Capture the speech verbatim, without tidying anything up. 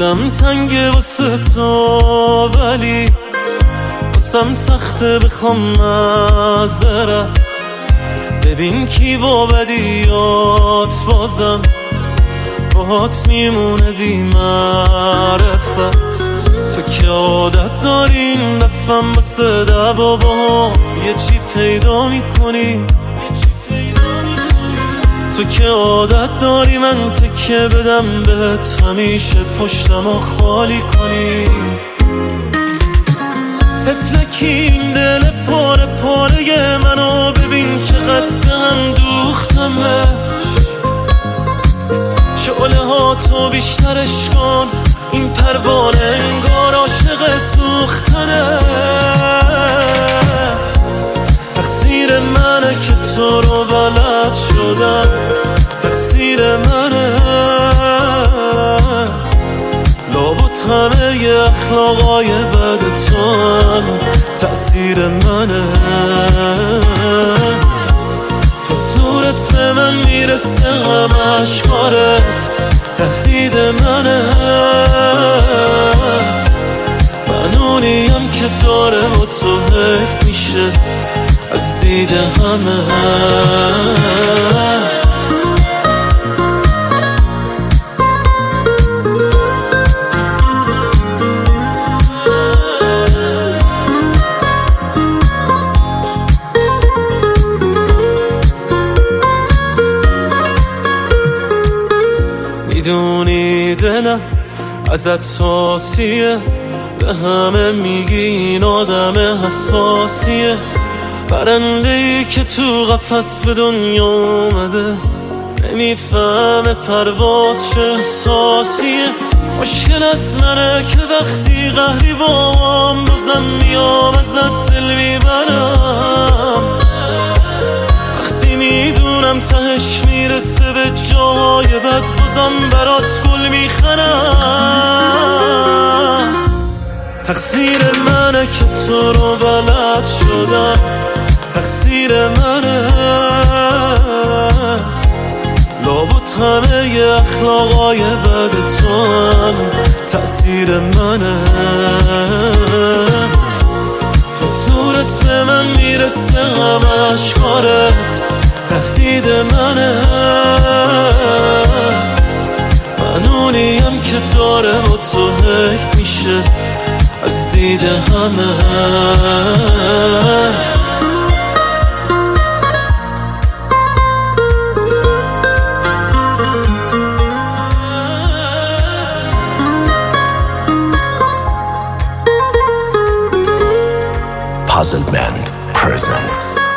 دلم تنگه واسه تو، ولی واسم سخته بخوام معذرت. ببین کی با بدیات بازم باهات میمونه بی معرفت. تو که عادت داری این دفعم واسه دعوا با یه چی پیدا میکنی. تو که عادت داری من تکه بدم بهت، همیشه پشتمو خالی کنی. تفلکی این دل پاره پاره منو ببین چقدر دلم دوختمش. شعله ها تو بیشترش کن، این پروانه انگار عاشق سوختنه. تقصیر منه که تو رو بلد شدم، تقصیر منه. لابد همه ی اخلاقای بد تو هم تأثیر منه. تو صورت به من میرسه همه اشکارت تهدید منه. من اونیم که داره با تو حیف میشه از دید همه. میدونی دلم ازت ساسیه، به همه میگی این آدم حساسیه. پرنده‌ای که تو قفس به دنیا اومده نمیفهمه پرواز چه احساسیه. مشکل از منه که وقتی قهری بام بازم میام ازت دل میبرم. وقتی میدونم تهش میرسه به جای بد بازم برات گل میخرم. تقصیر منه که تو رو بلد شدم، تقصیر منه. لابد همه ی اخلاقای بد تو هم تأثیر منه. تو صورت به من میرسه همه اشکارت تهدید منه. من اونیم که داره با تو حیف میشه از دید همه. Puzzle Band presents